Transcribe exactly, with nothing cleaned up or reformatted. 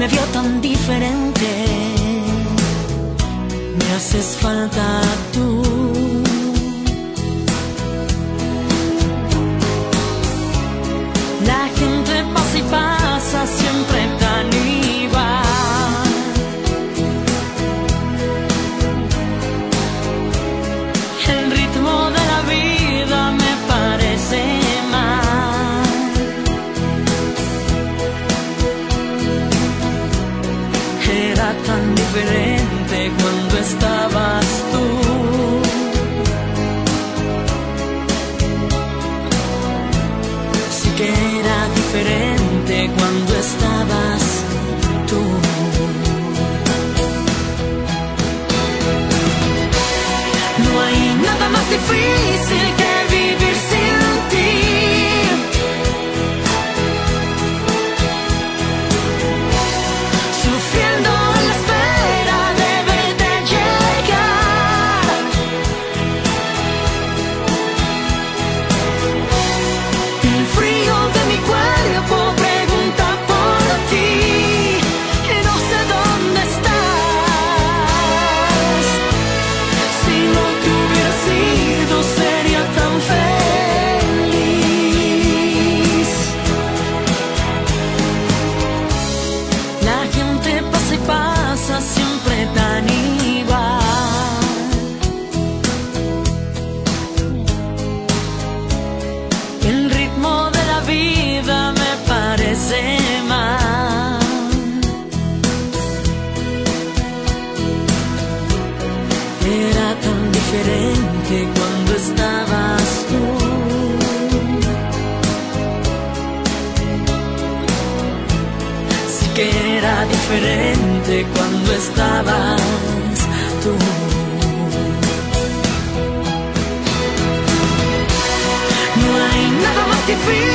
me vio tan diferente. Me haces falta tú. La gente pasa y pasa siempre tan igual. El ritmo de la vida me parece mal. Era tan diferente cuando estabas tú. Sí que era diferente cuando estabas tú. No hay nada más difícil que vivir sin ti. Sufriendo en la espera de verte llegar. El frío de mi cuerpo pregunta por ti y no sé dónde estás. Si no te hubiera sido sería tan feliz. La gente pasa y pasa siempre tan igual. El ritmo de la vida me parece mal. Era tan diferente cuando estabas tú. Sí que era diferente cuando estabas tú. No hay nada más difícil